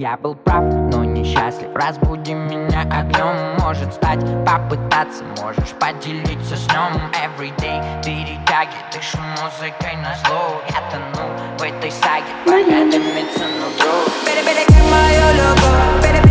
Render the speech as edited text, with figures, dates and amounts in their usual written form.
я был прав, но несчастлив. Разбуди меня огнем, может стать, попытаться. Можешь поделиться сном. Everyday перетяги, дышу музыкой назло. Я тону в этой саге, пока дымится нутро. Бери, бери, как мою любовь, бери,